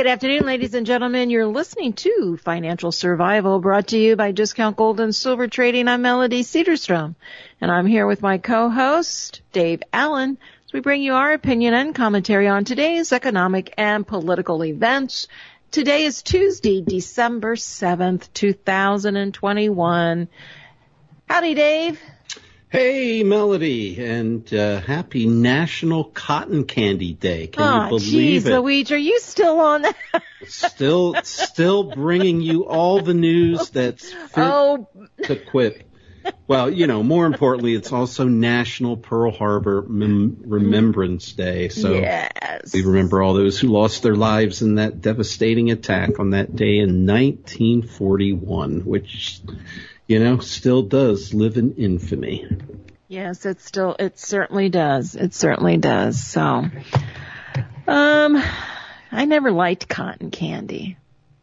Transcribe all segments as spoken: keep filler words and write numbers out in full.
Good afternoon, ladies and gentlemen. You're listening to Financial Survival, brought to you by Discount Gold and Silver Trading. I'm Melody Cedarstrom, and I'm here with my co-host, Dave Allen, as we bring you our opinion and commentary on today's economic and political events. Today is Tuesday, December seventh, two thousand twenty-one. Howdy, Dave. Hey, Melody, and uh, happy National Cotton Candy Day. Can oh, you believe geez, it? Luigi, are you still on that? still, still bringing you all the news that's fit oh. to quit. Well, you know, more importantly, it's also National Pearl Harbor Mem- Remembrance Day. So yes. we remember all those who lost their lives in that devastating attack on that day in nineteen forty-one, which, you know, still does live in infamy. Yes, it still, it certainly does. It certainly does. So, um, I never liked cotton candy.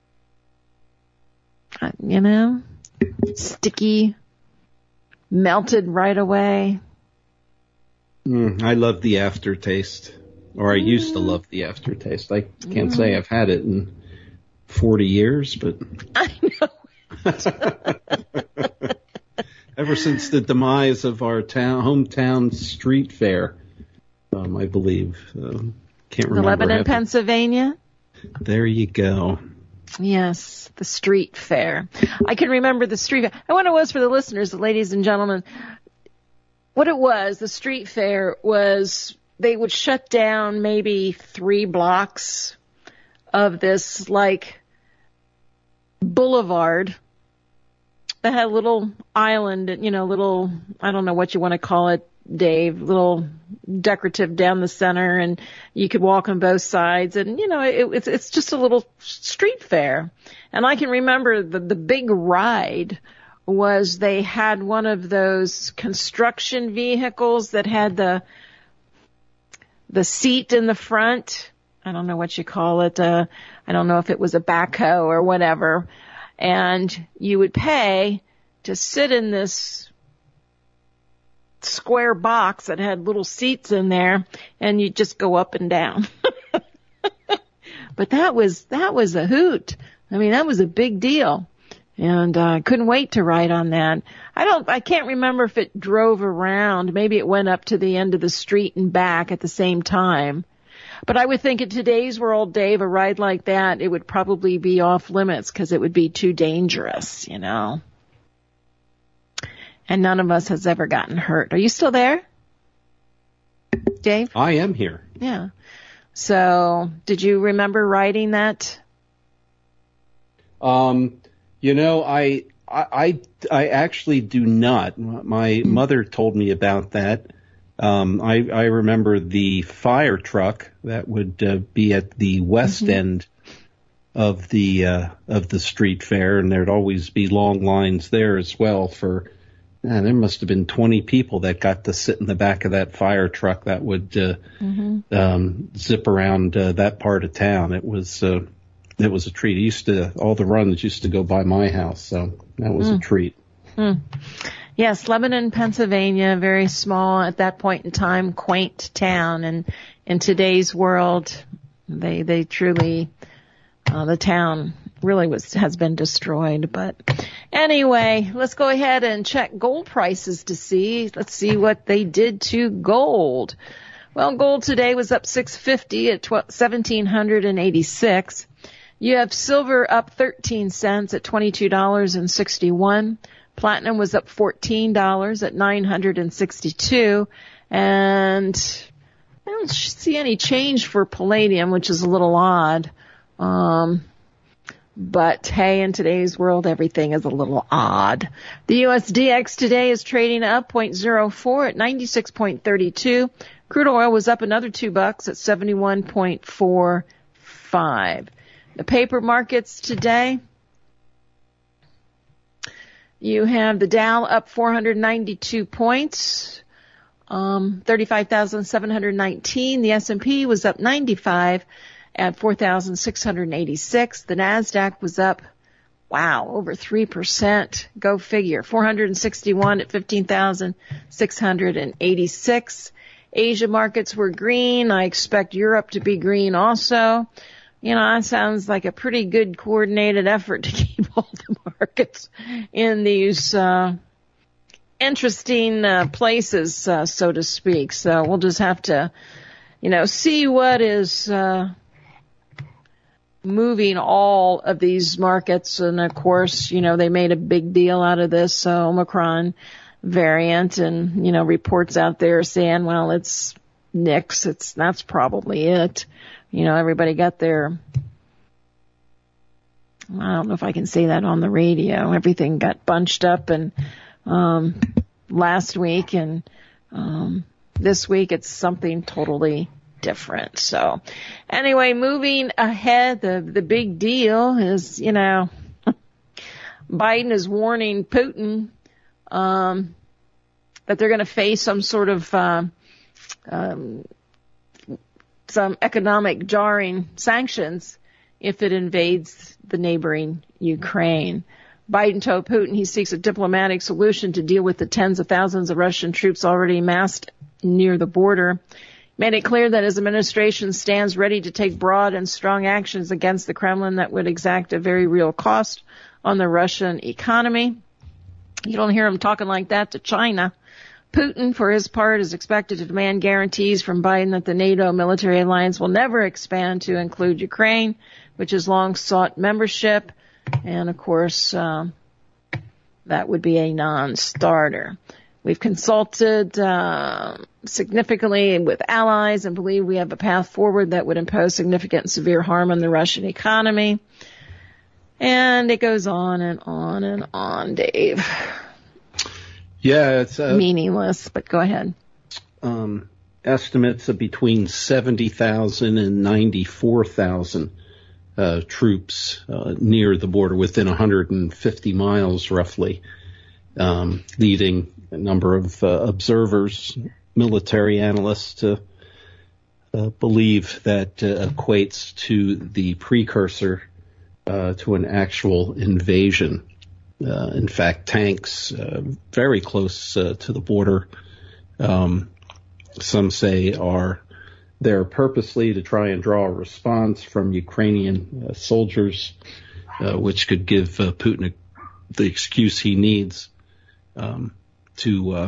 Uh, you know, sticky, melted right away. Mm, I love the aftertaste, or I mm. used to love the aftertaste. I can't mm. say I've had it in forty years, but I know. Ever since the demise of our town, hometown street fair, um, I believe. Um, can't remember. Lebanon, having... Pennsylvania? There you go. Yes, the street fair. I can remember the street fair. I wonder what it was for the listeners, ladies and gentlemen. What it was, the street fair was, they would shut down maybe three blocks of this, like, boulevard that had a little island, you know, little, I don't know what you want to call it, Dave, little decorative down the center, and you could walk on both sides, and, you know, it, it's it's just a little street fair. And I can remember the, the big ride was they had one of those construction vehicles that had the the seat in the front. I don't know what you call it. Uh, I don't know if it was a backhoe or whatever. And you would pay to sit in this square box that had little seats in there, and you just go up and down. But that was, that was a hoot. I mean, that was a big deal. And I uh, couldn't wait to ride on that. I don't, I can't remember if it drove around. Maybe it went up to the end of the street and back at the same time. But I would think in today's world, Dave, a ride like that, it would probably be off limits because it would be too dangerous, you know. And none of us has ever gotten hurt. Are you still there, Dave? I am here. Yeah. So did you remember riding that? Um, you know, I, I, I, I actually do not. My mm. mother told me about that. Um, I, I remember the fire truck that would uh, be at the west mm-hmm. end of the uh, of the street fair, and there'd always be long lines there as well. For man, there must have been twenty people that got to sit in the back of that fire truck that would uh, mm-hmm. um, zip around uh, that part of town. It was uh, it was a treat. It used to all the runs used to go by my house, so that was mm. a treat. Mm. Yes, Lebanon, Pennsylvania, very small at that point in time, quaint town. And in today's world, they they truly, uh, the town really was has been destroyed. But anyway, let's go ahead and check gold prices to see. Let's see what they did to gold. Well, gold today was up six fifty at seventeen eighty-six. You have silver up thirteen cents at twenty-two sixty-one. Platinum was up fourteen dollars at nine hundred sixty-two, and I don't see any change for palladium, which is a little odd. Um, but hey, in today's world, everything is a little odd. The U S D X today is trading up zero point zero four at ninety-six point three two. Crude oil was up another two bucks at seventy-one point four five. The paper markets today. You have the Dow up four hundred ninety-two points, um, thirty-five thousand seven hundred nineteen. The S and P was up ninety-five at four thousand six hundred eighty-six. The NASDAQ was up, wow, over three percent. Go figure. four hundred sixty-one at fifteen thousand six hundred eighty-six. Asia markets were green. I expect Europe to be green also. you know, that sounds like a pretty good coordinated effort to keep all the markets in these uh, interesting uh, places, uh, so to speak. So we'll just have to, you know, see what is uh, moving all of these markets. And of course, you know, they made a big deal out of this uh, Omicron variant, and, you know, reports out there saying, well, it's Nix. It's, that's probably it. You know, everybody got their, I don't know if I can say that on the radio. Everything got bunched up, and, um, last week and, um, this week it's something totally different. So anyway, moving ahead, the, the big deal is, you know, Biden is warning Putin, um, that they're going to face some sort of, uh, um, some economic jarring sanctions if it invades the neighboring Ukraine. Biden told Putin he seeks a diplomatic solution to deal with the tens of thousands of Russian troops already massed near the border. Made it clear that his administration stands ready to take broad and strong actions against the Kremlin that would exact a very real cost on the Russian economy. You don't hear him talking like that to China. Putin, for his part, is expected to demand guarantees from Biden that the NATO military alliance will never expand to include Ukraine, which has long sought membership. And, of course, um, that would be a non-starter. We've consulted uh, significantly with allies and believe we have a path forward that would impose significant and severe harm on the Russian economy. And it goes on and on and on, Dave. Yeah, it's uh, meaningless, but go ahead. Um, estimates of between seventy thousand and ninety-four thousand uh, troops uh, near the border, within one hundred fifty miles roughly, um, leading a number of uh, observers, military analysts to uh, believe that uh, equates to the precursor uh, to an actual invasion. Uh, in fact, tanks uh, very close uh, to the border, um, some say are there purposely to try and draw a response from Ukrainian uh, soldiers, uh, which could give uh, Putin a, the excuse he needs um, to uh,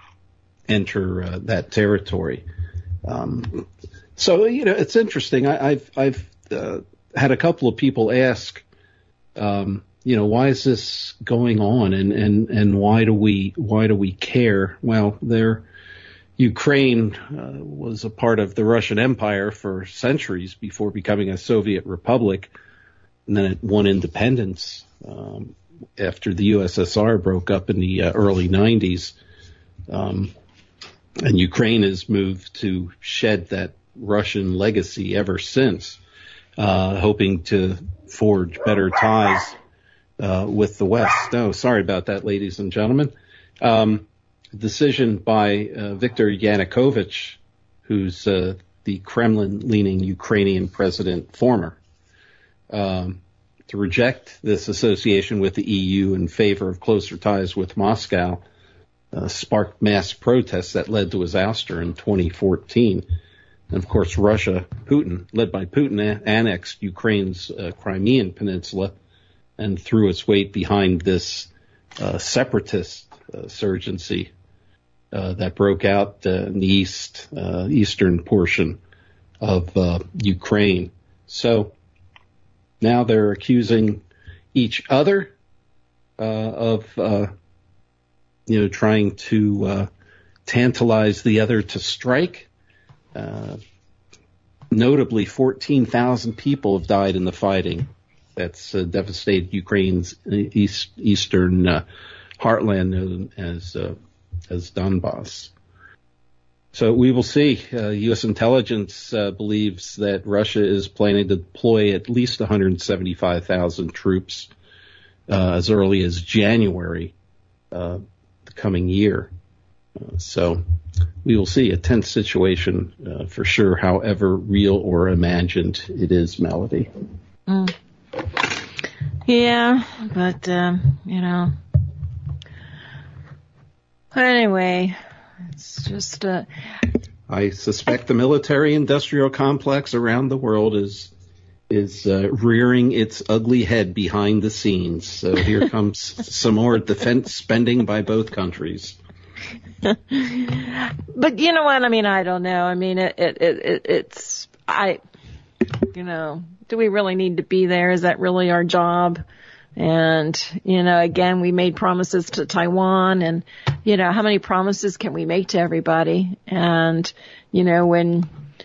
enter uh, that territory. Um, so, you know, it's interesting. I, I've, I've uh, had a couple of people ask, um, you know, why is this going on, and, and, and why do we why do we care? Well, there, Ukraine uh, was a part of the Russian Empire for centuries before becoming a Soviet republic, and then it won independence um, after the U S S R broke up in the uh, early nineties. Um, and Ukraine has moved to shed that Russian legacy ever since, uh, hoping to forge better ties Uh, with the West. No, sorry about that, ladies and gentlemen. Um, decision by uh, Viktor Yanukovych, who's uh, the Kremlin-leaning Ukrainian president, former, um, to reject this association with the E U in favor of closer ties with Moscow, uh, sparked mass protests that led to his ouster in twenty fourteen. And of course, Russia, Putin, led by Putin, a- annexed Ukraine's uh, Crimean Peninsula and threw its weight behind this uh, separatist uh, insurgency uh, that broke out uh, in the east, uh, eastern portion of uh, Ukraine. So now they're accusing each other uh, of, uh, you know, trying to uh, tantalize the other to strike. Uh, notably, fourteen thousand people have died in the fighting that's uh, devastated Ukraine's east, eastern uh, heartland known as uh, as Donbass. So we will see. Uh, U S intelligence uh, believes that Russia is planning to deploy at least one hundred seventy-five thousand troops uh, as early as January uh, the coming year. Uh, so we will see a tense situation uh, for sure, however real or imagined it is, Melody. Mm. Yeah, but, um, you know, anyway, it's just, uh, I suspect the military industrial complex around the world is is uh, rearing its ugly head behind the scenes. So here comes some more defense spending by both countries. But you know what? I mean, I don't know. I mean, it, it, it, it's, I, you know, do we really need to be there? Is that really our job? And, you know, again, we made promises to Taiwan, and, you know, how many promises can we make to everybody? And, you know, when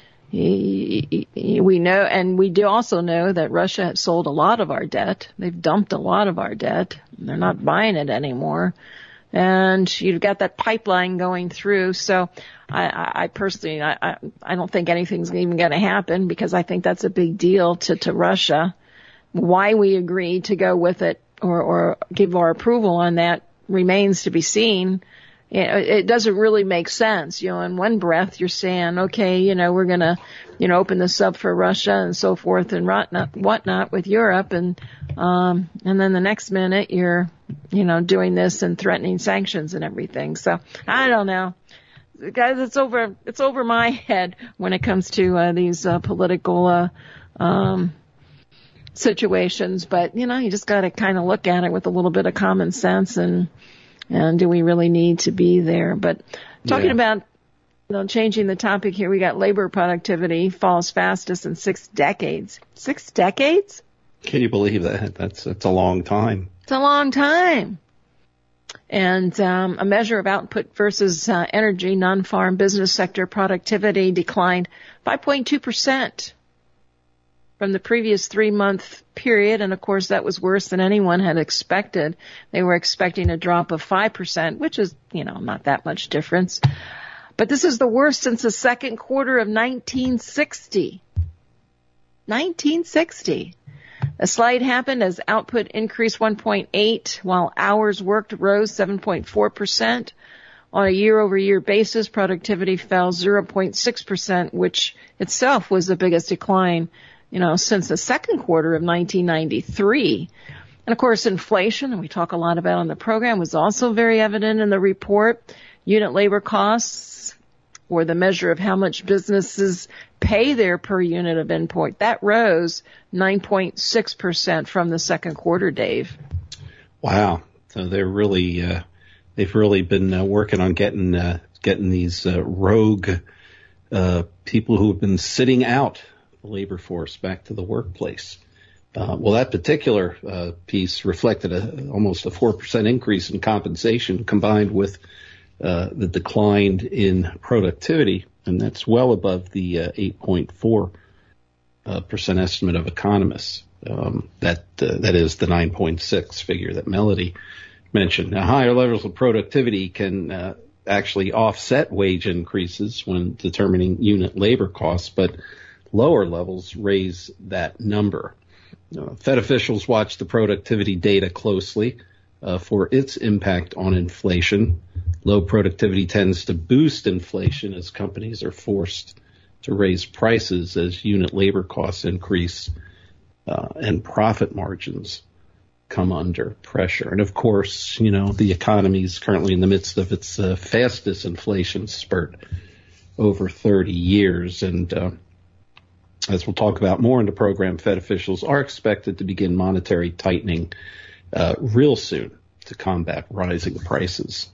we know, and we do also know that Russia has sold a lot of our debt. They've dumped a lot of our debt. They're not buying it anymore. And you've got that pipeline going through. So I, I personally, I, I don't think anything's even going to happen, because I think that's a big deal to, to Russia. Why we agreed to go with it or, or give our approval on that remains to be seen. It doesn't really make sense. You know, in one breath you're saying, okay, you know, we're going to, you know, open this up for Russia and so forth and whatnot, whatnot with Europe. And, um, and then the next minute you're, you know, doing this and threatening sanctions and everything. So I don't know. Guys, it's over, it's over my head when it comes to, uh, these, uh, political, uh, um, situations. But, you know, you just got to kind of look at it with a little bit of common sense, and, And do we really need to be there? But talking yeah. about, you know, changing the topic here, we got labor productivity falls fastest in six decades. Six decades? Can you believe that? That's, that's a long time. It's a long time. And um, a measure of output versus uh, energy, non-farm business sector productivity declined five point two percent from the previous three-month period, and of course that was worse than anyone had expected. They were expecting a drop of five percent, which is, you know, not that much difference. But this is the worst since the second quarter of nineteen sixty. nineteen sixty. A slide happened as output increased one point eight, while hours worked rose seven point four percent. On a year-over-year basis, productivity fell zero point six percent, which itself was the biggest decline, you know, since the second quarter of nineteen ninety-three. And of course, inflation, and we talk a lot about on the program, was also very evident in the report. Unit labor costs, or the measure of how much businesses pay their per unit of input, that rose nine point six percent from the second quarter, Dave. Wow. So they're really, uh, they've really been uh, working on getting, uh, getting these uh, rogue uh, people who have been sitting out the labor force back to the workplace. Uh, well, that particular uh, piece reflected a, almost a four percent increase in compensation combined with uh, the decline in productivity, and that's well above the uh, eight point four uh, percent estimate of economists. Um, that uh, that is the nine point six figure that Melody mentioned. Now, higher levels of productivity can uh, actually offset wage increases when determining unit labor costs, but lower levels raise that number. Uh, Fed officials watch the productivity data closely uh, for its impact on inflation. Low productivity tends to boost inflation as companies are forced to raise prices as unit labor costs increase uh, and profit margins come under pressure. And of course, you know, the economy is currently in the midst of its uh, fastest inflation spurt over thirty years. And uh, as we'll talk about more in the program, Fed officials are expected to begin monetary tightening uh, real soon to combat rising prices.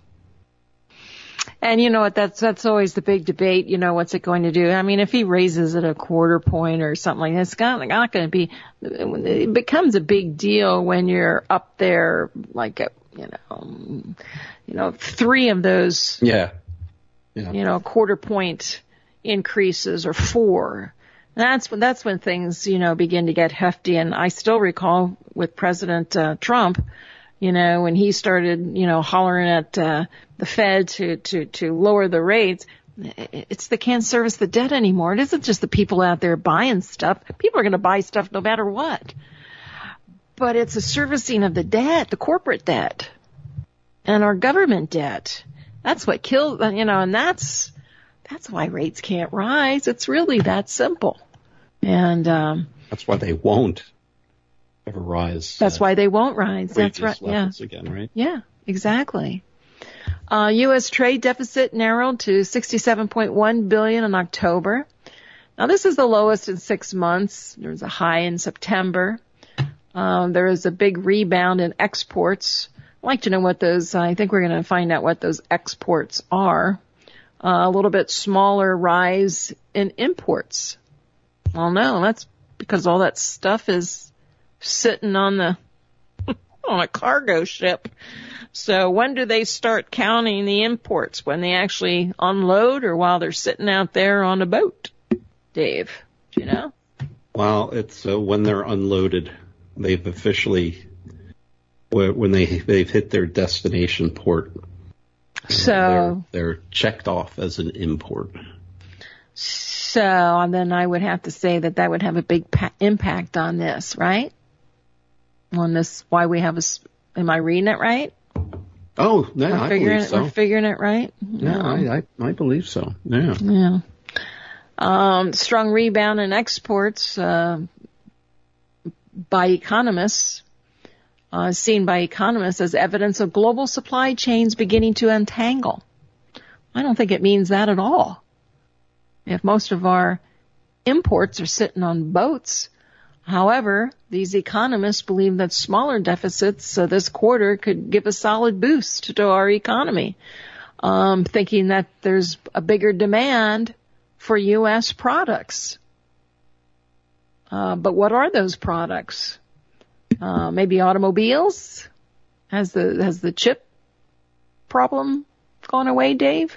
And you know what, that's, that's always the big debate, you know, what's it going to do? I mean, if he raises it a quarter point or something like that, it's not, not going to be, it becomes a big deal when you're up there, like, a, you know, you know, three of those, yeah, yeah. you know, quarter point increases or four. That's when, that's when things, you know, begin to get hefty. And I still recall with President uh, Trump, you know, when he started, you know, hollering at uh, the Fed to, to, to lower the rates, it's they can't service the debt anymore. It isn't just the people out there buying stuff. People are going to buy stuff no matter what. But it's a servicing of the debt, the corporate debt, and our government debt. That's what kills, you know, and that's that's why rates can't rise. It's really that simple. And um, that's why they won't ever rise. That's uh, why they won't rise. That's right. Yeah. Again, right? Yeah, exactly. Uh, U S trade deficit narrowed to sixty-seven point one billion dollars in October. Now, this is the lowest in six months. There's a high in September. Um, there is a big rebound in exports. I'd like to know what those, I think we're going to find out what those exports are. Uh, a little bit smaller rise in imports. Well, no, that's because all that stuff is sitting on the, on a cargo ship. So when do they start counting the imports? When they actually unload or while they're sitting out there on a boat? Dave, do you know? Well, it's uh, when they're unloaded. They've officially, when they, they've hit their destination port. So they're, they're checked off as an import. So and then I would have to say that that would have a big pa- impact on this, right? On this, why we have a, am I reading it right? Oh, no, we're I figuring believe it, so. We're figuring it right? Yeah, no. I, I, I believe so. Yeah. Yeah. Um, strong rebound in exports, uh, by economists, uh, seen by economists as evidence of global supply chains beginning to untangle. I don't think it means that at all. If most of our imports are sitting on boats. However, these economists believe that smaller deficits uh, this quarter could give a solid boost to our economy, um, thinking that there's a bigger demand for U S products. Uh, but what are those products? Uh, maybe automobiles? Has the, has the chip problem gone away, Dave?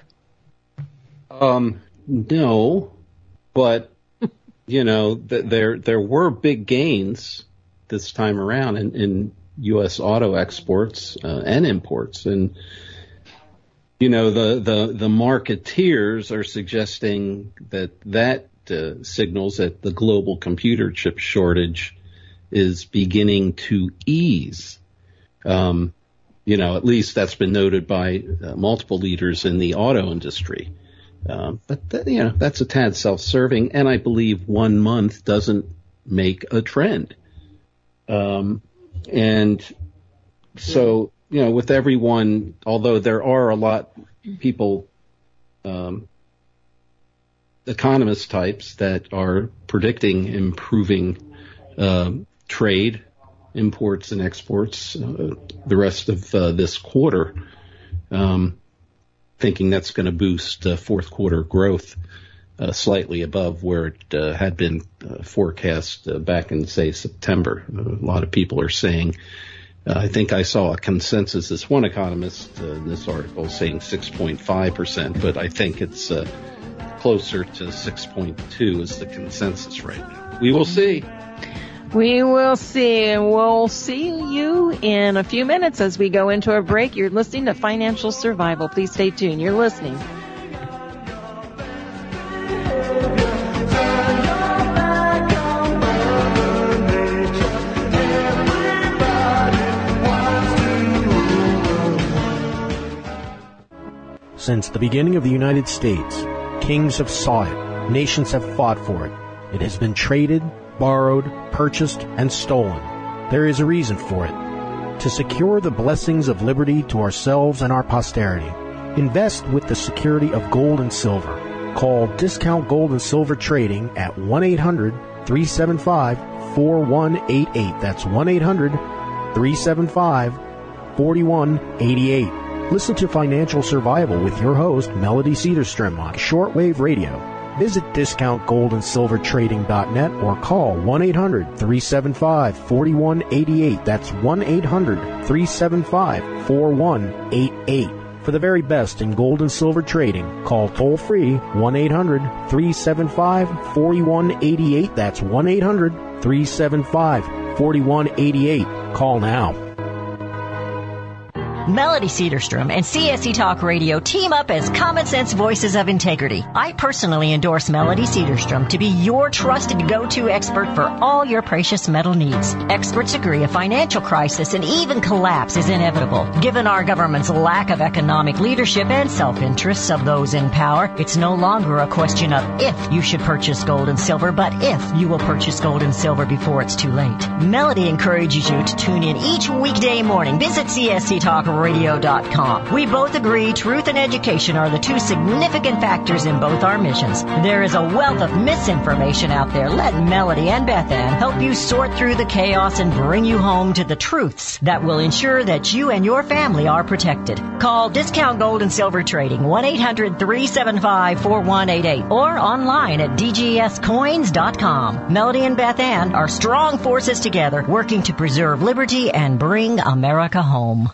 Um, no, but, you know, th- there, there were big gains this time around in, in U S auto exports, uh, and imports. And, you know, the, the, the marketeers are suggesting that that uh, signals that the global computer chip shortage is beginning to ease. Um, you know, at least that's been noted by uh, multiple leaders in the auto industry. Um, but, th- you know, that's a tad self-serving, and I believe one month doesn't make a trend. Um, and so, you know, with everyone, although there are a lot people, um, economist types that are predicting improving uh, trade, imports and exports uh, the rest of uh, this quarter, um, thinking that's going to boost uh, fourth quarter growth uh, slightly above where it uh, had been uh, forecast uh, back in, say, September. A lot of people are saying, uh, I think I saw a consensus, this one economist uh, in this article saying six point five percent, but I think it's uh, closer to six point two is the consensus right now. We will see. We will see, and we'll see you in a few minutes as we go into a break. You're listening to Financial Survival. Please stay tuned. You're listening. Since the beginning of the United States, kings have sought it, nations have fought for it. It has been traded, borrowed, purchased, and stolen. There is a reason for it. To secure the blessings of liberty to ourselves and our posterity, invest with the security of gold and silver. Call Discount Gold and Silver Trading at one eight hundred, three seven five, four one eight eight. That's one eight hundred, three seven five, four one eight eight. Listen to Financial Survival with your host, Melody Cedarstrom, on shortwave radio. Visit discount gold and silver trading dot net or call one eight hundred, three seven five, four one eight eight. That's one eight hundred, three seven five, four one eight eight. For the very best in gold and silver trading, call toll-free one eight hundred, three seven five, four one eight eight. That's one eight hundred, three seven five, four one eight eight. Call now. Melody Cedarstrom and C S C Talk Radio team up as common sense voices of integrity. I personally endorse Melody Cedarstrom to be your trusted go-to expert for all your precious metal needs. Experts agree a financial crisis and even collapse is inevitable. Given our government's lack of economic leadership and self-interests of those in power, it's no longer a question of if you should purchase gold and silver, but if you will purchase gold and silver before it's too late. Melody encourages you to tune in each weekday morning. Visit C S C Talk radio dot com. We both agree truth and education are the two significant factors in both our missions. There is a wealth of misinformation out there. Let Melody and Beth Ann help you sort through the chaos and bring you home to the truths that will ensure that you and your family are protected. Call Discount Gold and Silver Trading, one eight hundred three seven five four one eight eight, or online at d g s coins dot com. Melody and Beth Ann are strong forces together, working to preserve liberty and bring America home.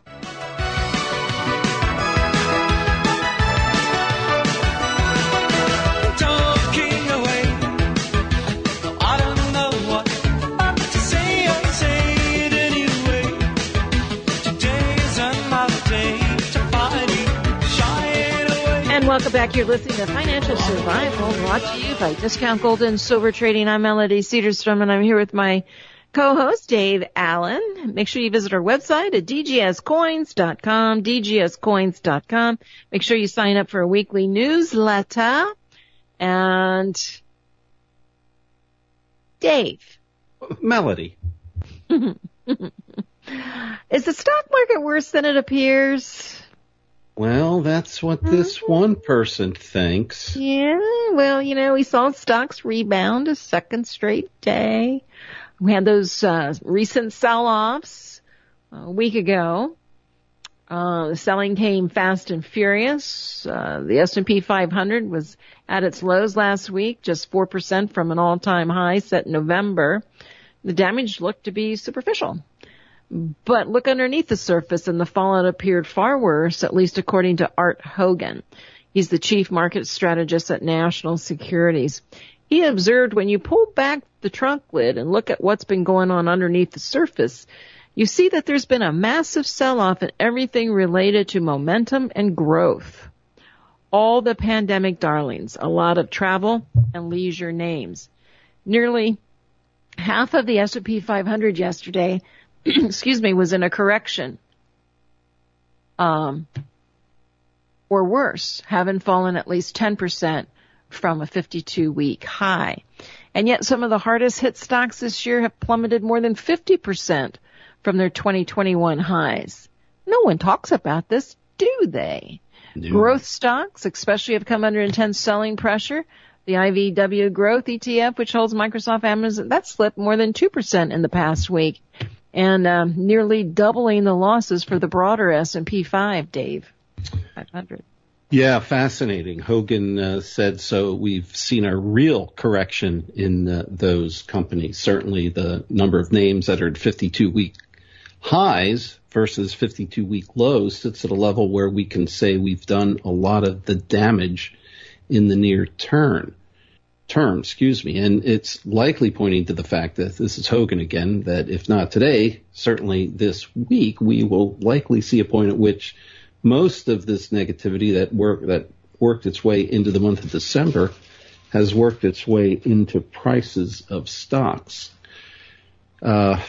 Welcome back. You're listening to Financial Survival, brought to you by Discount Gold and Silver Trading. I'm Melody Cedarstrom, and I'm here with my co-host, Dave Allen. Make sure you visit our website at d g s coins dot com, d g s coins dot com. Make sure you sign up for a weekly newsletter. And Dave. Melody. Is the stock market worse than it appears? Well, that's what this one person thinks. Yeah, well, you know, we saw stocks rebound a second straight day. We had those uh, recent sell-offs a week ago. Uh, the selling came fast and furious. Uh, the S and P five hundred was at its lows last week, just four percent from an all-time high set in November. The damage looked to be superficial. But look underneath the surface, and the fallout appeared far worse, at least according to Art Hogan. He's the chief market strategist at National Securities. He observed when you pull back the trunk lid and look at what's been going on underneath the surface, you see that there's been a massive sell-off in everything related to momentum and growth. All the pandemic darlings, a lot of travel and leisure names. Nearly half of the S and P five hundred yesterday excuse me, was in a correction, um, or worse, having fallen at least ten percent from a fifty-two week high. And yet some of the hardest hit stocks this year have plummeted more than fifty percent from their twenty twenty-one highs. No one talks about this, do they? No. Growth stocks especially have come under intense selling pressure. The I V W Growth E T F, which holds Microsoft, Amazon, that slipped more than two percent in the past week. And um, nearly doubling the losses for the broader S and P five, Dave, five hundred. Yeah, fascinating. Hogan uh, said so. We've seen a real correction in uh, those companies. Certainly the number of names that are at fifty-two week highs versus fifty-two week lows sits at a level where we can say we've done a lot of the damage in the near term. term, excuse me, and it's likely pointing to the fact that this is Hogan again, that if not today, certainly this week, we will likely see a point at which most of this negativity that work that worked its way into the month of December has worked its way into prices of stocks. Uh,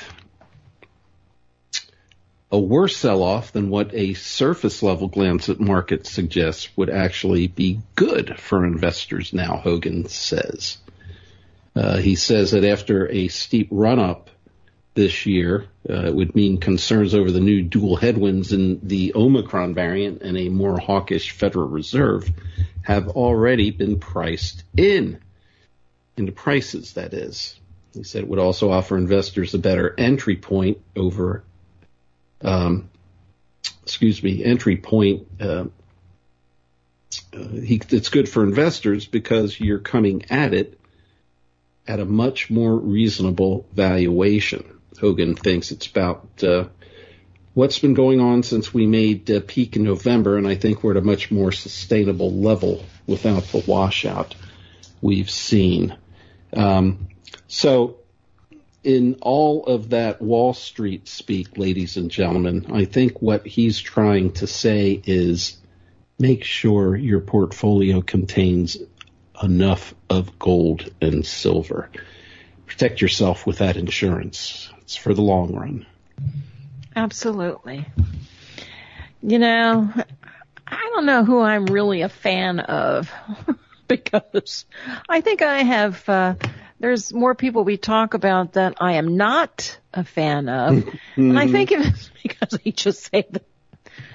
a worse sell-off than what a surface-level glance at markets suggests would actually be good for investors now, Hogan says. Uh, he says that after a steep run-up this year, uh, it would mean concerns over the new dual headwinds in the Omicron variant and a more hawkish Federal Reserve have already been priced in, into prices, that is. He said it would also offer investors a better entry point over Um, excuse me, entry point. Uh, uh, he, it's good for investors because you're coming at it at a much more reasonable valuation. Hogan thinks it's about uh, what's been going on since we made uh, peak in November, and I think we're at a much more sustainable level without the washout we've seen. Um, so. In all of that Wall Street speak, ladies and gentlemen, I think what he's trying to say is make sure your portfolio contains enough of gold and silver. Protect yourself with that insurance. It's for the long run. Absolutely. You know, I don't know who I'm really a fan of because I think I have... Uh, There's more people we talk about that I am not a fan of. And I think it's because I just say the,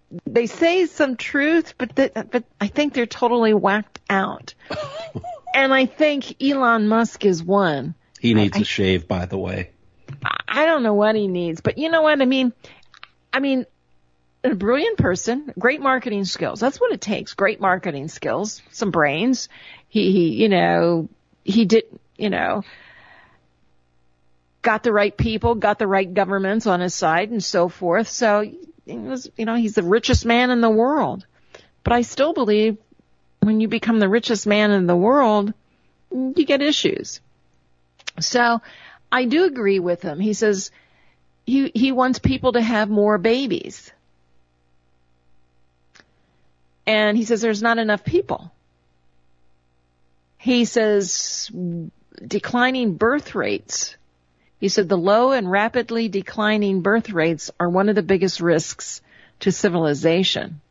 they say some truth, but the, but I think they're totally whacked out. And I think Elon Musk is one. He needs I, a shave, by the way. I don't know what he needs, but you know what I mean? I mean, a brilliant person, great marketing skills. That's what it takes. Great marketing skills, some brains. He, he, you know, he did, you know, got the right people, got the right governments on his side and so forth. So, he was, you know, he's the richest man in the world. But I still believe when you become the richest man in the world, you get issues. So I do agree with him. He says he, he wants people to have more babies. And he says there's not enough people. He says declining birth rates. He said the low and rapidly declining birth rates are one of the biggest risks to civilization.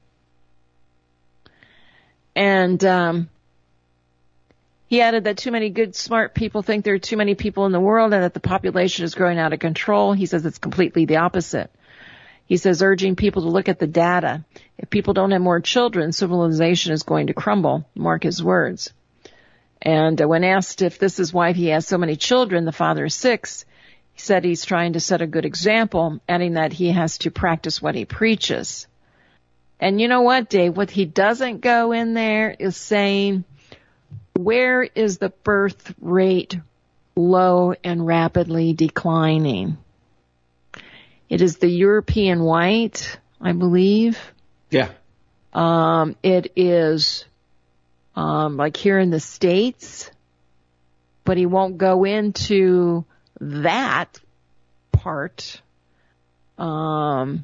And um, he added that too many good, smart people think there are too many people in the world and that the population is growing out of control. He says it's completely the opposite. He says urging people to look at the data. If people don't have more children, civilization is going to crumble. Mark his words. And uh, when asked if this is why he has so many children, the father is six, he said he's trying to set a good example, adding that he has to practice what he preaches. And you know what, Dave? What he doesn't go in there is saying, where is the birth rate low and rapidly declining? It is the European white, I believe. Yeah. Um, it is, um, like here in the States, but he won't go into that part. Um,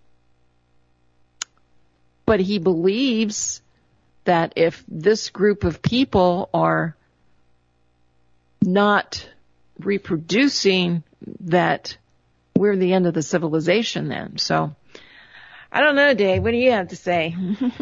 but he believes that if this group of people are not reproducing, that we're the end of the civilization then. So, I don't know, Dave. What do you have to say?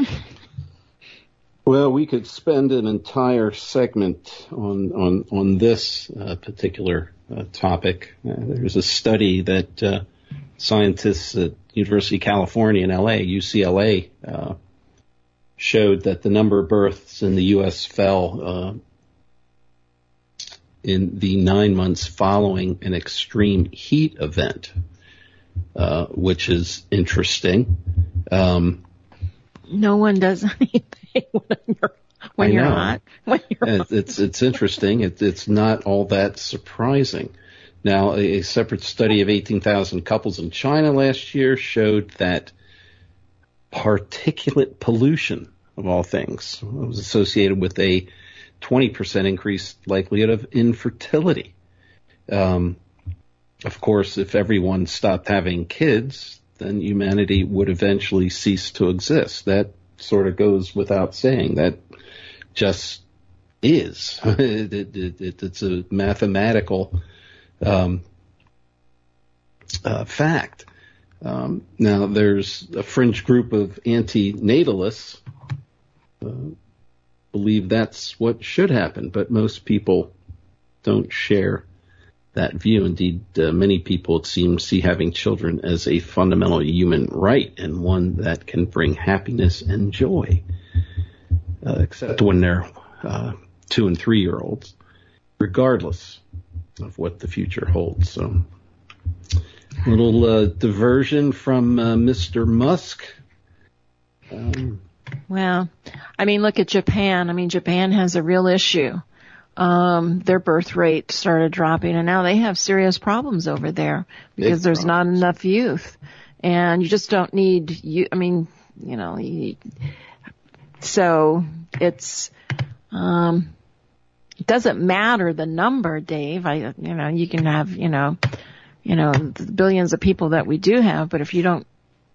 Well, we could spend an entire segment on on on this uh, particular uh, topic. Uh, there's a study that uh, scientists at University of California in L A, U C L A, uh, showed that the number of births in the U S fell uh, in the nine months following an extreme heat event, uh, which is interesting. Um, no one does anything when you're, when you're hot. When you're hot. It's, it's interesting. It, it's not all that surprising. Now, a, a separate study of eighteen thousand couples in China last year showed that particulate pollution, of all things, was associated with a twenty percent increased likelihood of infertility. Um, of course, if everyone stopped having kids, then humanity would eventually cease to exist. That sort of goes without saying. That just is. it, it, it, it's a mathematical um, uh, fact. Um, now, there's a fringe group of anti-natalists uh, believe that's what should happen, but most people don't share that view. Indeed, uh, many people, it seems, see having children as a fundamental human right and one that can bring happiness and joy, uh, except when they're uh, two and three-year-olds, regardless of what the future holds. So, a little uh, diversion from uh, Mister Musk. Um, Well, I mean, look at Japan. I mean, Japan has a real issue. Um, their birth rate started dropping, and now they have serious problems over there because there's problems. Not enough youth. And you just don't need you. I mean, you know, you, so it's, um, it doesn't matter the number, Dave. I, you know, you can have, you know, you know, the billions of people that we do have, but if you don't,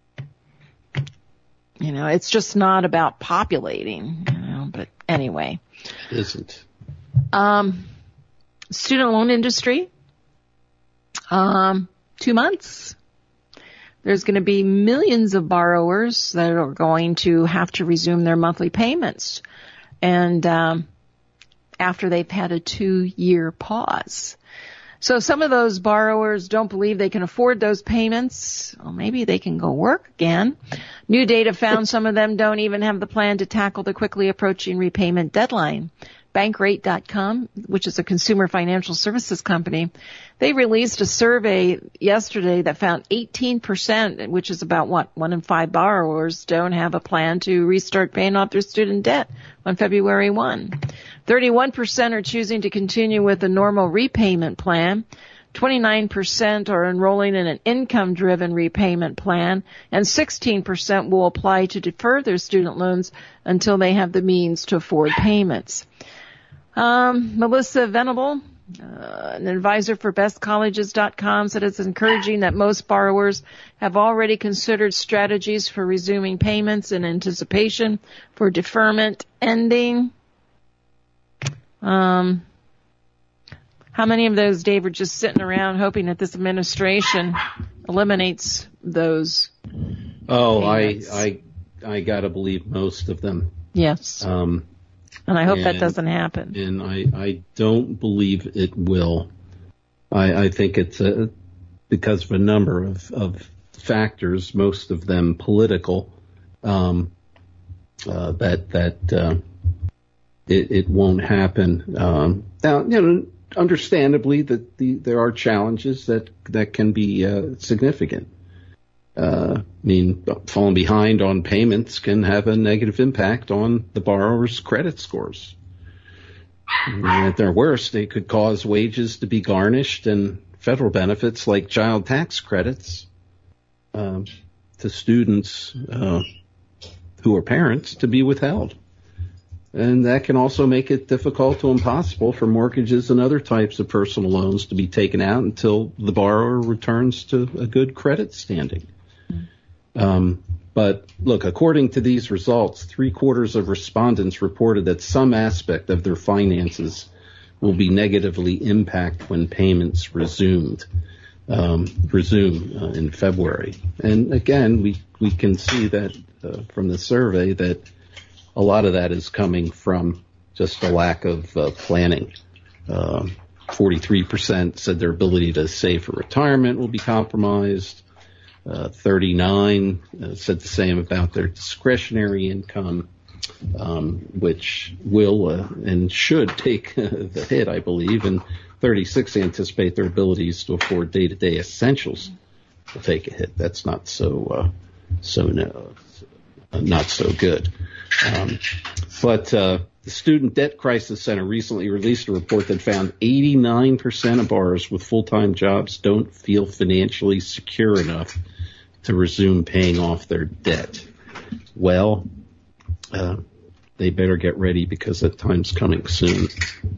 you know, it's just not about populating, you know, but anyway. It isn't. Um, student loan industry, um, two months. There's going to be millions of borrowers that are going to have to resume their monthly payments. And, um, after they've had a two-year pause. So some of those borrowers don't believe they can afford those payments. Well, maybe they can go work again. New data found some of them don't even have the plan to tackle the quickly approaching repayment deadline. Bankrate dot com, which is a consumer financial services company, they released a survey yesterday that found eighteen percent, which is about what, one in five borrowers don't have a plan to restart paying off their student debt on February first. thirty-one percent are choosing to continue with the normal repayment plan. twenty-nine percent are enrolling in an income-driven repayment plan, and sixteen percent will apply to defer their student loans until they have the means to afford payments. Um, Melissa Venable, uh, an advisor for best colleges dot com, said it's encouraging that most borrowers have already considered strategies for resuming payments in anticipation for deferment ending. Um, how many of those, Dave, are just sitting around hoping that this administration eliminates those Oh, payments? I, I, I gotta believe most of them. Yes. Um, and I hope and, that doesn't happen. And I, I don't believe it will. I, I think it's a, because of a number of, of factors, most of them political, um, uh, that, that, uh, it, it won't happen. Um, now, you know, understandably that the, there are challenges that, that can be, uh, significant. Uh, I mean, falling behind on payments can have a negative impact on the borrower's credit scores. And at their worst, they could cause wages to be garnished and federal benefits like child tax credits um, to students uh, who are parents to be withheld. And that can also make it difficult to impossible for mortgages and other types of personal loans to be taken out until the borrower returns to a good credit standing. Um, but look, according to these results, three quarters of respondents reported that some aspect of their finances will be negatively impacted when payments resumed, um, resume uh, in February. And again, we, we can see that uh, from the survey that a lot of that is coming from just a lack of uh, planning. Uh, forty-three percent said their ability to save for retirement will be compromised. Uh, thirty-nine uh, said the same about their discretionary income, um, which will uh, and should take uh, the hit, I believe. And thirty-six anticipate their abilities to afford day-to-day essentials will take a hit. That's not so uh, so no, uh, not so good. Um, but uh, the Student Debt Crisis Center recently released a report that found eighty-nine percent of borrowers with full-time jobs don't feel financially secure enough to resume paying off their debt. Well, uh, they better get ready because that time's coming soon.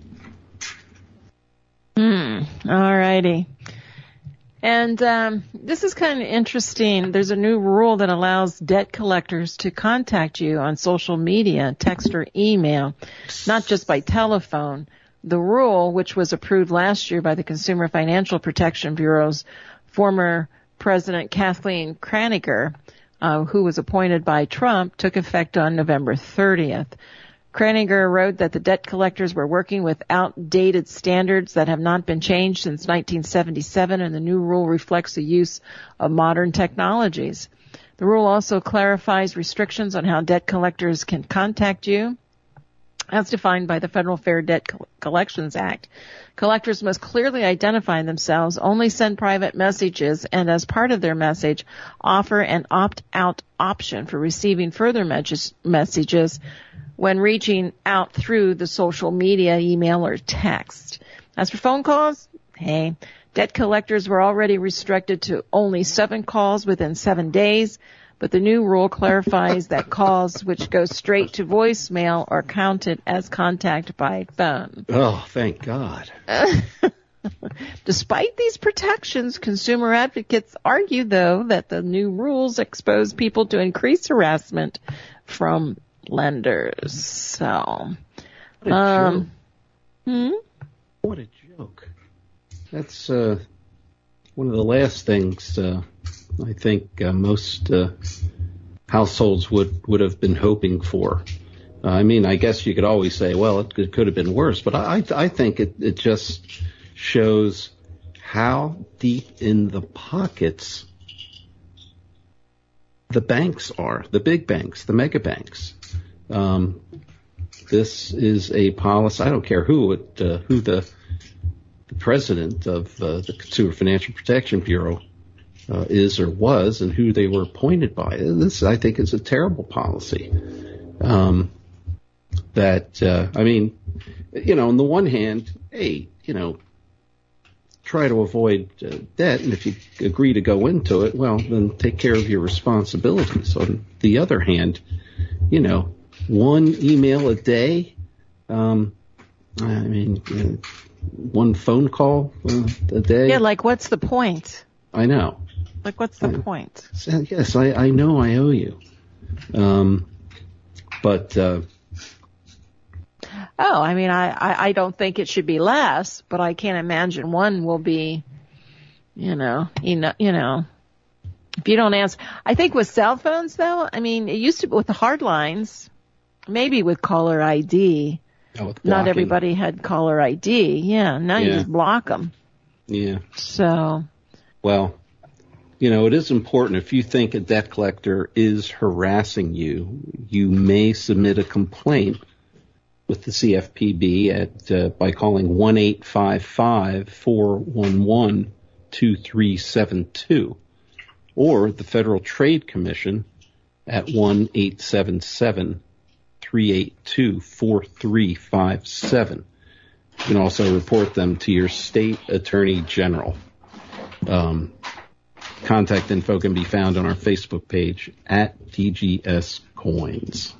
Hmm. All righty. And um, this is kind of interesting. There's a new rule that allows debt collectors to contact you on social media, text or email, not just by telephone. The rule, which was approved last year by the Consumer Financial Protection Bureau's former President Kathleen Kraninger, uh, who was appointed by Trump, took effect on November thirtieth. Kraninger wrote that the debt collectors were working with outdated standards that have not been changed since nineteen seventy-seven, and the new rule reflects the use of modern technologies. The rule also clarifies restrictions on how debt collectors can contact you, as defined by the Federal Fair Debt Collections Act. Collectors must clearly identify themselves, only send private messages, and as part of their message, offer an opt-out option for receiving further messages when reaching out through the social media, email, or text. As for phone calls, hey, debt collectors were already restricted to only seven calls within seven days, but the new rule clarifies that calls which go straight to voicemail are counted as contact by phone. Oh, thank God. Despite these protections, consumer advocates argue, though, that the new rules expose people to increased harassment from lenders. So, what a um, joke. Hmm? What a joke. That's uh, one of the last things uh, I think uh, most uh, households would, would have been hoping for. Uh, I mean, I guess you could always say, well, it could, could have been worse, but I, I think it, it just shows how deep in the pockets the banks are, the big banks, the mega banks. Um, this is a policy. I don't care who it, uh, who the, the president of uh, the Consumer Financial Protection Bureau uh, is or was, and who they were appointed by. This, I think, is a terrible policy. Um, that uh, I mean, you know, on the one hand, hey, you know, try to avoid uh, debt, and if you agree to go into it, well, then take care of your responsibilities. On the other hand, you know, one email a day, um, I mean, uh, one phone call uh, a day. Yeah, like what's the point? I know. Like what's the I, point? Yes, I, I know I owe you. Um, but... Uh, Oh, I mean, I, I, I don't think it should be less, but I can't imagine one will be, you know, you know, you know, if you don't answer. I think with cell phones, though, I mean, it used to be with the hard lines, maybe with caller I D. Oh, with Not everybody had caller I D. Yeah, now yeah. you just block them. Yeah. So. Well, you know, it is important. If you think a debt collector is harassing you, you may submit a complaint with the C F P B at uh, by calling one eight five five, four one one, two three seven two, or the Federal Trade Commission at one eight seven seven, three eight two, four three five seven. You can also report them to your state attorney general. Um, contact info can be found on our Facebook page at D G S Coins.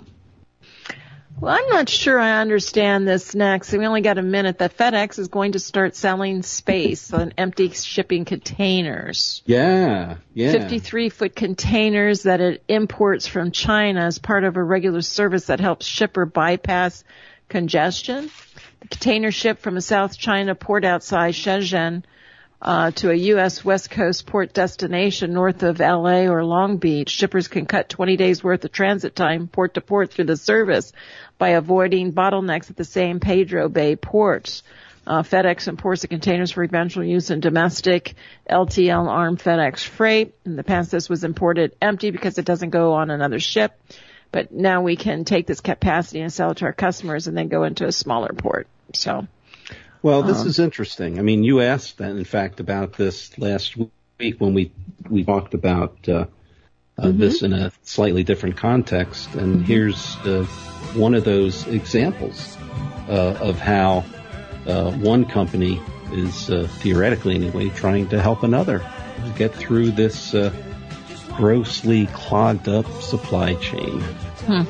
Well, I'm not sure I understand this next. We only got a minute. That FedEx is going to start selling space on empty shipping containers. Yeah, yeah. fifty-three foot containers that it imports from China as part of a regular service that helps shipper bypass congestion. The container shipped from a South China port outside Shenzhen uh, to a U S West Coast port destination north of L A or Long Beach. Shippers can cut twenty days worth of transit time port to port through the service by avoiding bottlenecks at the San Pedro Bay ports. Uh, FedEx imports the containers for eventual use in domestic L T L armed FedEx freight. In the past, this was imported empty because it doesn't go on another ship. But now we can take this capacity and sell it to our customers and then go into a smaller port. So. Well, this um, is interesting. I mean, you asked, then, in fact, about this last week when we we talked about uh, uh, mm-hmm. this in a slightly different context. And mm-hmm. here's uh, one of those examples uh, of how uh, one company is, uh, theoretically anyway, trying to help another get through this uh, grossly clogged up supply chain. Hmm.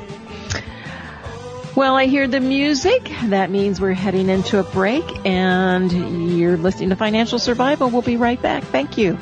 Well, I hear the music. That means we're heading into a break, and you're listening to Financial Survival. We'll be right back. Thank you.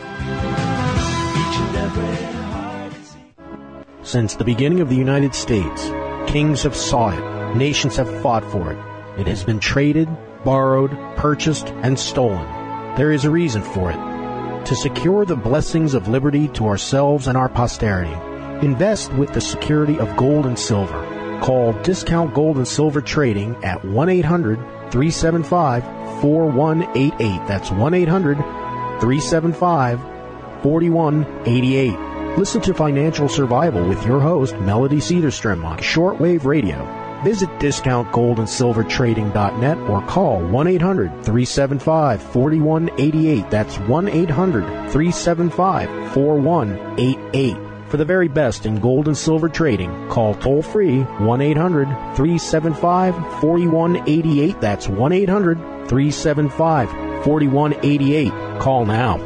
Since the beginning of the United States, kings have sought it, nations have fought for it. It has been traded, borrowed, purchased, and stolen. There is a reason for it. To secure the blessings of liberty to ourselves and our posterity, invest with the security of gold and silver. Call Discount Gold and Silver Trading at one eight hundred, three seven five, four one eight eight. That's one eight hundred, three seven five, four one eight eight. Listen to Financial Survival with your host, Melody Cedarstrom, on shortwave radio. Visit discount gold and silver trading dot net or call one eight hundred, three seven five, four one eight eight. That's one eight hundred, three seven five, four one eight eight. For the very best in gold and silver trading, call toll-free one eight hundred, three seven five, four one eight eight. That's one eight hundred, three seven five, four one eight eight. Call now.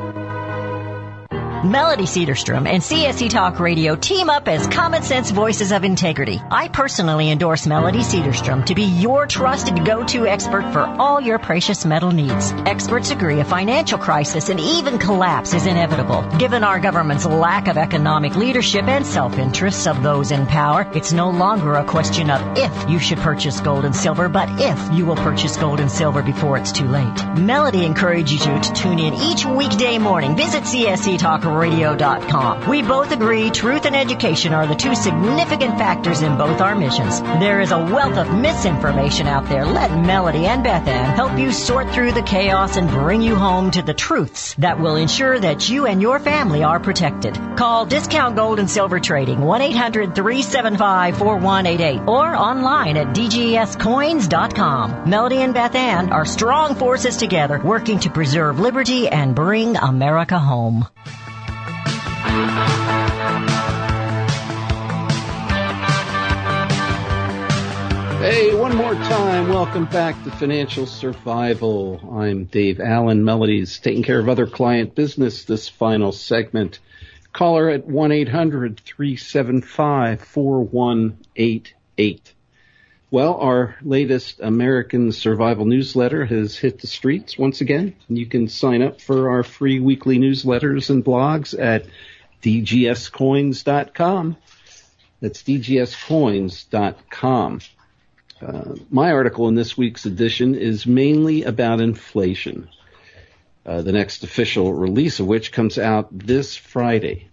Melody Cedarstrom and C S C Talk Radio team up as Common Sense Voices of Integrity. I personally endorse Melody Cedarstrom to be your trusted go-to expert for all your precious metal needs. Experts agree a financial crisis and even collapse is inevitable. Given our government's lack of economic leadership and self-interests of those in power, it's no longer a question of if you should purchase gold and silver, but if you will purchase gold and silver before it's too late. Melody encourages you to tune in each weekday morning. Visit C S C Talk radio dot com. We both agree truth and education are the two significant factors in both our missions. There is a wealth of misinformation out there. Let Melody and Beth Ann help you sort through the chaos and bring you home to the truths that will ensure that you and your family are protected. Call Discount Gold and Silver Trading, one eight hundred three seven five four one eight eight, or online at d g s coins dot com. Melody and Beth Ann are strong forces together, working to preserve liberty and bring America home. Hey, one more time, welcome back to Financial Survival. I'm Dave Allen. Melody's taking care of other client business this final segment. Call her at one eight hundred three seven five four one eight eight. Well, our latest American Survival newsletter has hit the streets once again. You can sign up for our free weekly newsletters and blogs at d g s coins dot com. That's d g s coins dot com. Uh, my article in this week's edition is mainly about inflation, uh, the next official release of which comes out this Friday.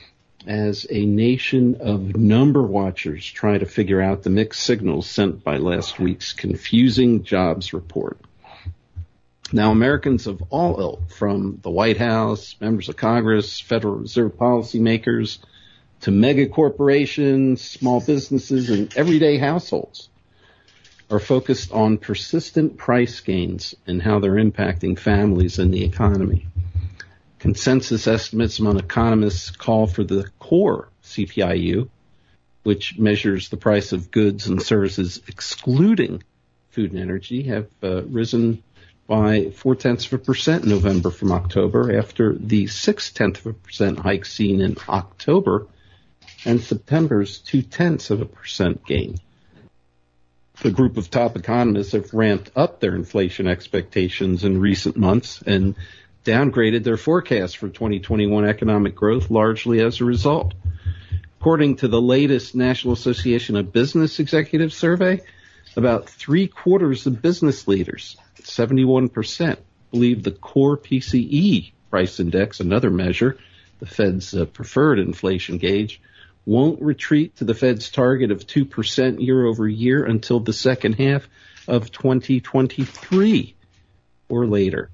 As a nation of number watchers try to figure out the mixed signals sent by last week's confusing jobs report. Now, Americans of all ilk, from the White House, members of Congress, Federal Reserve policymakers, to mega corporations, small businesses, and everyday households, are focused on persistent price gains and how they're impacting families and the economy. Consensus estimates among economists call for the core C P I U, which measures the price of goods and services excluding food and energy, have uh, risen by four-tenths of a percent in November from October after the six-tenths of a percent hike seen in October and September's two-tenths of a percent gain. The group of top economists have ramped up their inflation expectations in recent months and downgraded their forecast for twenty twenty-one economic growth largely as a result. According to the latest National Association of Business Executives survey, about three-quarters of business leaders, seventy-one percent, believe the core P C E price index, another measure, the Fed's uh, preferred inflation gauge, won't retreat to the Fed's target of two percent year over year until the second half of twenty twenty-three or later.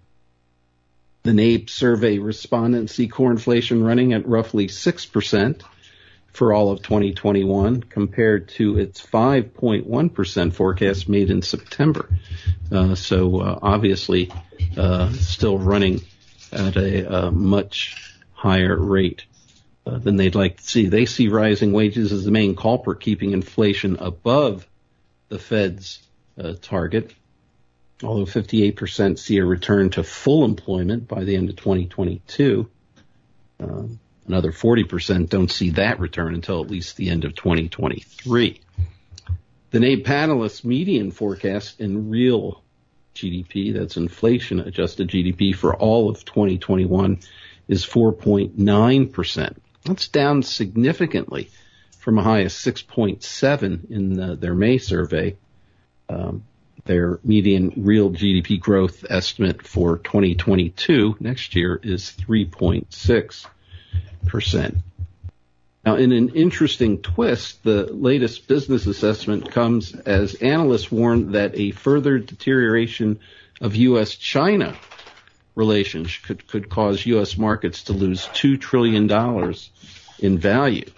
The NABE survey respondents see core inflation running at roughly six percent for all of twenty twenty-one compared to its five point one percent forecast made in September. Uh, so uh, obviously uh, still running at a, a much higher rate Uh, than they'd like to see. They see rising wages as the main culprit, keeping inflation above the Fed's uh, target, although fifty-eight percent see a return to full employment by the end of twenty twenty-two. Uh, another forty percent don't see that return until at least the end of twenty twenty-three. The NABE panelists' median forecast in real G D P, that's inflation-adjusted G D P for all of twenty twenty-one, is four point nine percent. That's down significantly from a high of six point seven in the, their May survey. Um, their median real G D P growth estimate for twenty twenty-two, next year, is three point six percent. Now, in an interesting twist, the latest business assessment comes as analysts warn that a further deterioration of U S China relations could, could cause U S markets to lose two trillion dollars in value.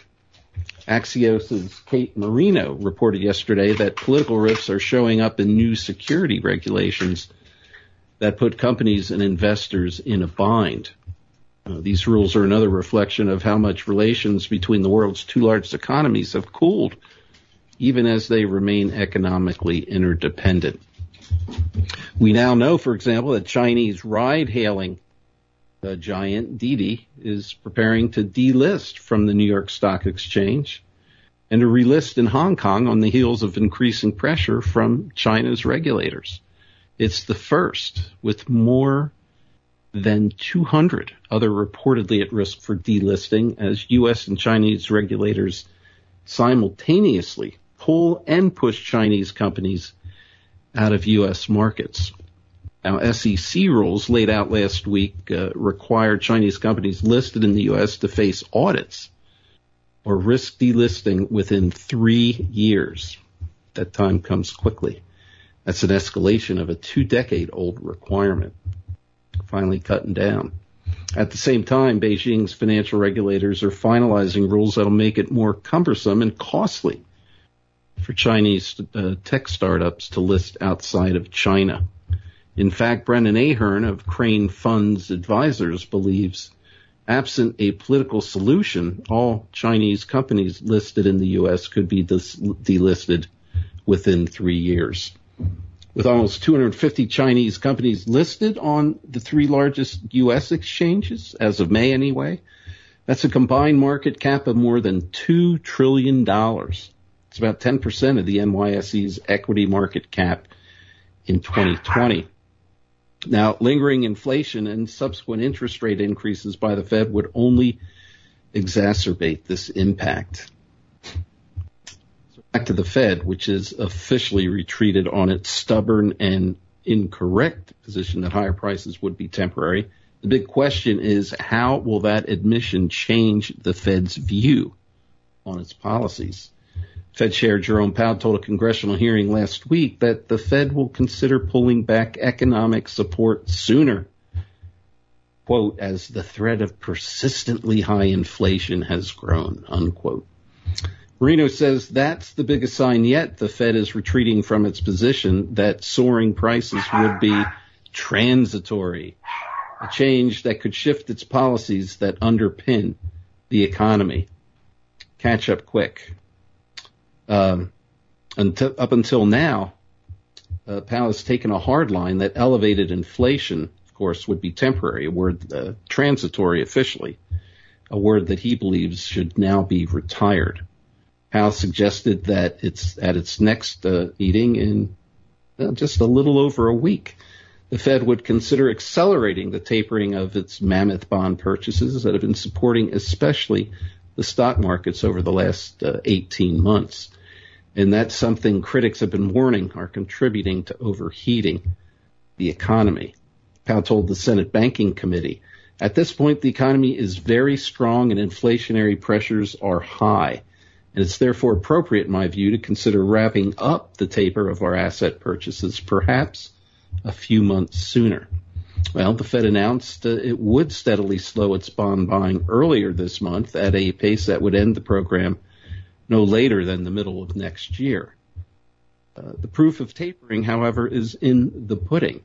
Axios's Kate Marino reported yesterday that political rifts are showing up in new security regulations that put companies and investors in a bind. Uh, these rules are another reflection of how much relations between the world's two largest economies have cooled, even as they remain economically interdependent. We now know, for example, that Chinese ride-hailing uh, giant Didi is preparing to delist from the New York Stock Exchange and to relist in Hong Kong on the heels of increasing pressure from China's regulators. It's the first, with more than two hundred other reportedly at risk for delisting as U S and Chinese regulators simultaneously pull and push Chinese companies out of U S markets. Now, S E C rules laid out last week uh, require Chinese companies listed in the U S to face audits or risk delisting within three years. That time comes quickly. That's an escalation of a two-decade-old requirement, finally cutting down. At the same time, Beijing's financial regulators are finalizing rules that will make it more cumbersome and costly for Chinese uh, tech startups to list outside of China. In fact, Brendan Ahern of Crane Funds Advisors believes, absent a political solution, all Chinese companies listed in the U S could be dis- delisted within three years. With almost two hundred fifty Chinese companies listed on the three largest U S exchanges, as of May anyway, that's a combined market cap of more than two trillion dollars. It's about ten percent of the N Y S E's equity market cap in twenty twenty. Now, lingering inflation and subsequent interest rate increases by the Fed would only exacerbate this impact. So back to the Fed, which has officially retreated on its stubborn and incorrect position that higher prices would be temporary. The big question is, how will that admission change the Fed's view on its policies? Fed Chair Jerome Powell told a congressional hearing last week that the Fed will consider pulling back economic support sooner, quote, as the threat of persistently high inflation has grown, unquote. Marino says that's the biggest sign yet the Fed is retreating from its position that soaring prices would be transitory, a change that could shift its policies that underpin the economy. Catch up quick. Um, until, up until now, uh, Powell has taken a hard line that elevated inflation, of course, would be temporary, a word uh, transitory officially, a word that he believes should now be retired. Powell suggested that it's at its next uh, meeting in uh, just a little over a week, the Fed would consider accelerating the tapering of its mammoth bond purchases that have been supporting especially the stock markets over the last uh, eighteen months. And that's something critics have been warning are contributing to overheating the economy. Powell told the Senate Banking Committee, at this point, the economy is very strong and inflationary pressures are high. And it's therefore appropriate, in my view, to consider wrapping up the taper of our asset purchases perhaps a few months sooner. Well, the Fed announced uh, it would steadily slow its bond buying earlier this month at a pace that would end the program no later than the middle of next year. Uh, the proof of tapering, however, is in the pudding.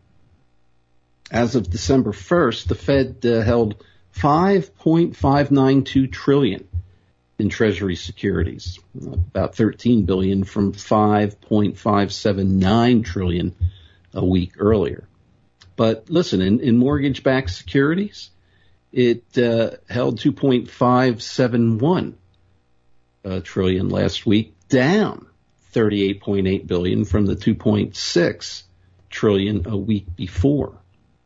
As of December first, the Fed uh, held five point five nine two trillion dollars in Treasury securities, about thirteen billion dollars from five point five seven nine trillion dollars a week earlier. But listen, in, in mortgage-backed securities, it uh, held two point five seven one uh, trillion last week, down thirty-eight point eight billion from the two point six trillion a week before.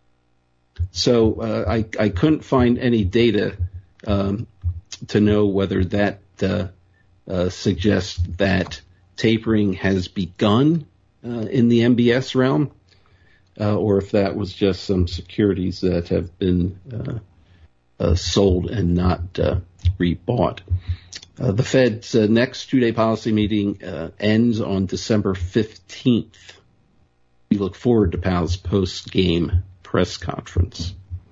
So uh, I, I couldn't find any data um, to know whether that uh, uh, suggests that tapering has begun uh, in the M B S realm, uh, or if that was just some securities that have been uh, uh, sold and not uh, rebought. Uh, the Fed's uh, next two-day policy meeting uh, ends on December fifteenth. We look forward to Powell's post-game press conference.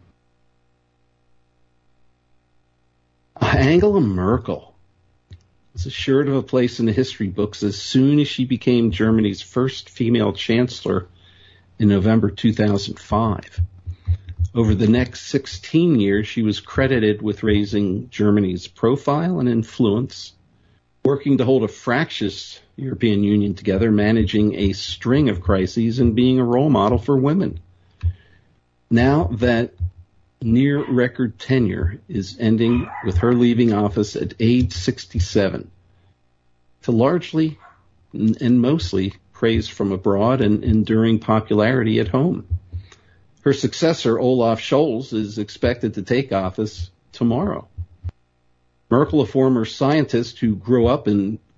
Angela Merkel was assured of a place in the history books as soon as she became Germany's first female chancellor in November two thousand five. Over the next sixteen years, she was credited with raising Germany's profile and influence, working to hold a fractious European Union together, managing a string of crises, and being a role model for women. Now that near record tenure is ending with her leaving office at age sixty-seven, to largely and mostly praise from abroad and enduring popularity at home. Her successor, Olaf Scholz, is expected to take office tomorrow. Merkel, a former scientist who grew up in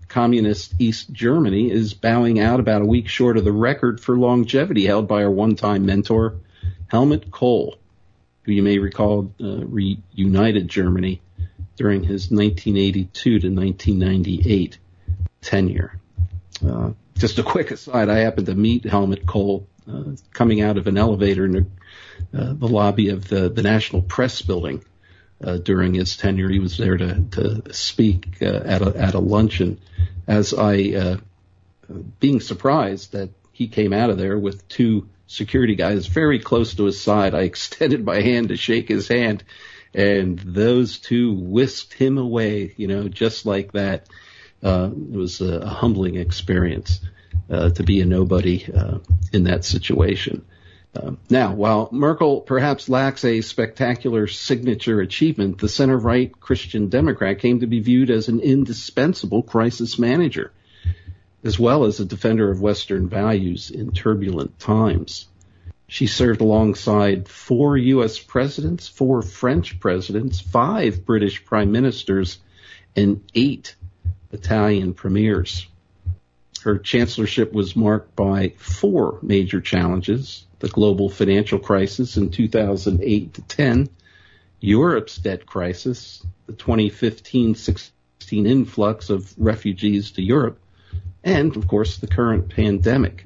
communist East Germany is bowing out about a week short of the record for longevity held by our one-time mentor, Helmut Kohl, who you may recall uh, reunited Germany during his nineteen eighty-two to nineteen ninety-eight tenure. Uh, just a quick aside, I happened to meet Helmut Kohl uh, coming out of an elevator in the, uh, the lobby of the, the National Press Building uh, during his tenure. He was there to, to speak uh, at, a, at a luncheon. As I, uh, being surprised that he came out of there with two security guys very close to his side, I extended my hand to shake his hand, and those two whisked him away, you know, just like that. Uh, it was a, a humbling experience uh, to be a nobody uh, in that situation. Uh, now, while Merkel perhaps lacks a spectacular signature achievement, the center-right Christian Democrat came to be viewed as an indispensable crisis manager, as well as a defender of Western values in turbulent times. She served alongside four U S presidents, four French presidents, five British prime ministers, and eight Italian premiers. Her chancellorship was marked by four major challenges: the global financial crisis in two thousand eight to ten, Europe's debt crisis, the twenty fifteen sixteen influx of refugees to Europe, and, of course, the current pandemic.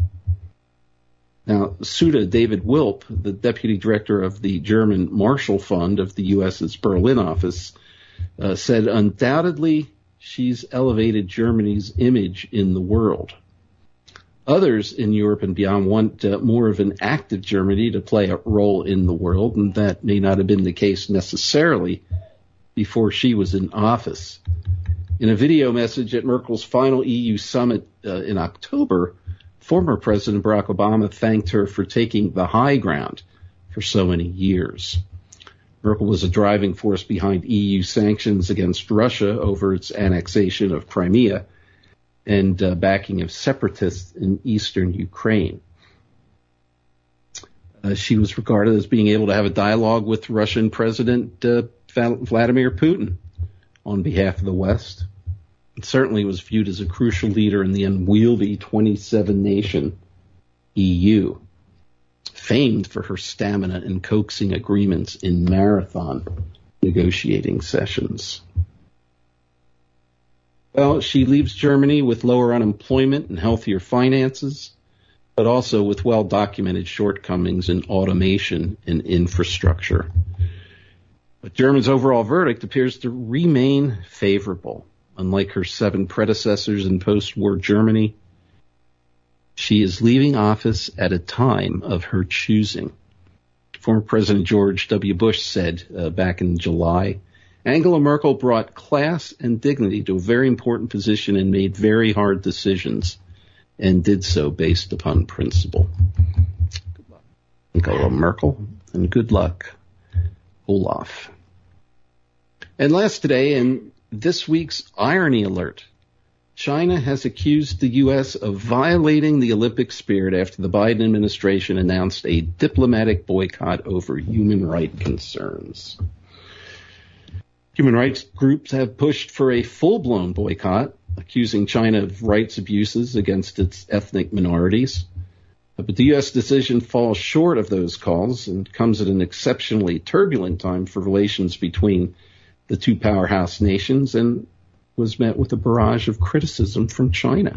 Now, Suda David Wilp, the deputy director of the German Marshall Fund of the U S's Berlin office, uh, said, undoubtedly, she's elevated Germany's image in the world. Others in Europe and beyond want uh, more of an active Germany to play a role in the world, and that may not have been the case necessarily before she was in office. In a video message at Merkel's final E U summit uh, in October, former President Barack Obama thanked her for taking the high ground for so many years. Merkel was a driving force behind E U sanctions against Russia over its annexation of Crimea and uh, backing of separatists in eastern Ukraine. Uh, she was regarded as being able to have a dialogue with Russian President uh, Vladimir Putin on behalf of the West. It certainly was viewed as a crucial leader in the unwieldy twenty-seven nation E U, famed for her stamina in coaxing agreements in marathon negotiating sessions. Well, she leaves Germany with lower unemployment and healthier finances, but also with well-documented shortcomings in automation and infrastructure. But Germany's overall verdict appears to remain favorable. Unlike her seven predecessors in post-war Germany, she is leaving office at a time of her choosing. Former President George W. Bush said uh, back in July, Angela Merkel brought class and dignity to a very important position and made very hard decisions, and did so based upon principle. Good luck, Angela Merkel, and good luck, Olaf. And last today, in this week's Irony Alert, China has accused the U S of violating the Olympic spirit after the Biden administration announced a diplomatic boycott over human rights concerns. Human rights groups have pushed for a full-blown boycott, accusing China of rights abuses against its ethnic minorities. But the U S decision falls short of those calls and comes at an exceptionally turbulent time for relations between the two powerhouse nations, and was met with a barrage of criticism from China.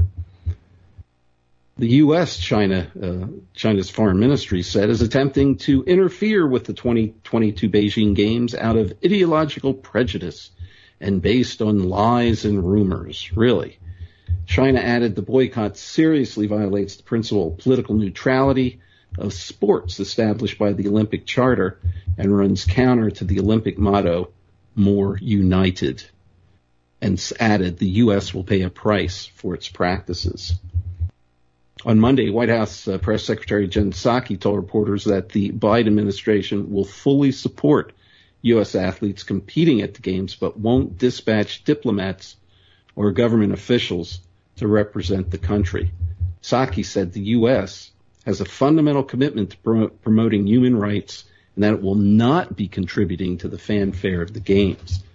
The U S. China, uh, China's foreign ministry said, is attempting to interfere with the twenty twenty-two Beijing Games out of ideological prejudice and based on lies and rumors. Really. China added the boycott seriously violates the principle of political neutrality of sports established by the Olympic Charter and runs counter to the Olympic motto, more united, and added the U S will pay a price for its practices. On Monday, White House uh, Press Secretary Jen Psaki told reporters that the Biden administration will fully support U S athletes competing at the Games, but won't dispatch diplomats or government officials to represent the country. Psaki said the U S has a fundamental commitment to prom- promoting human rights and that it will not be contributing to the fanfare of the Games.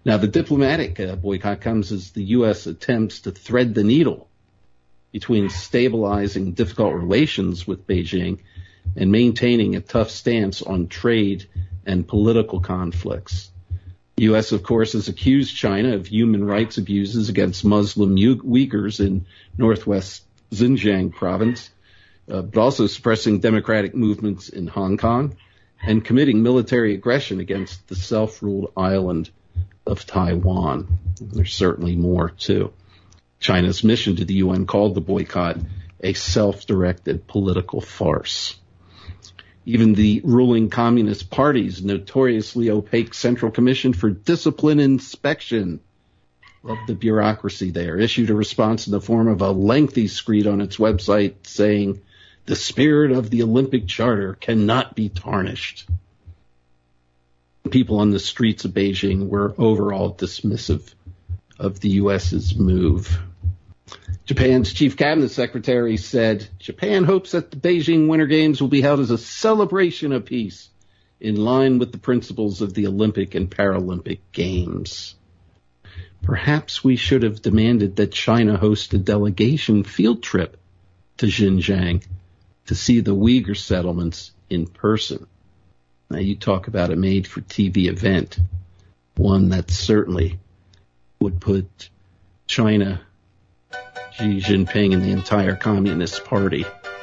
Now, the diplomatic uh, boycott comes as the U S attempts to thread the needle between stabilizing difficult relations with Beijing and maintaining a tough stance on trade and political conflicts. The U S, of course, has accused China of human rights abuses against Muslim Uyghurs in northwest Xinjiang province, uh, but also suppressing democratic movements in Hong Kong and committing military aggression against the self-ruled island of Taiwan. There's certainly more, too. China's mission to the U N called the boycott a self-directed political farce. Even the ruling Communist Party's notoriously opaque Central Commission for Discipline Inspection, love the bureaucracy there, issued a response in the form of a lengthy screed on its website saying, "The spirit of the Olympic Charter cannot be tarnished." People on the streets of Beijing were overall dismissive of the U S's move. Japan's chief cabinet secretary said, Japan hopes that the Beijing Winter Games will be held as a celebration of peace in line with the principles of the Olympic and Paralympic Games. Perhaps we should have demanded that China host a delegation field trip to Xinjiang to see the Uyghur settlements in person. Now, you talk about a made-for-T V event, one that certainly would put China, Xi Jinping, and the entire Communist Party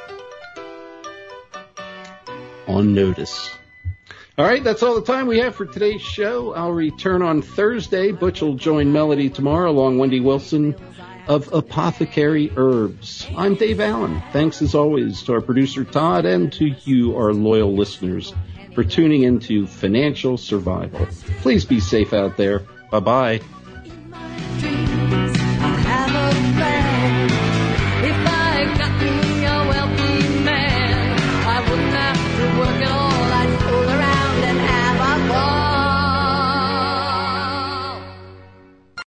on notice. All right, that's all the time we have for today's show. I'll return on Thursday. Butch will join Melody tomorrow, along Wendy Wilson of Apothecary Herbs. I'm Dave Allen. Thanks, as always, to our producer Todd and to you, our loyal listeners, for tuning into Financial Survival. Please be safe out there. Bye-bye.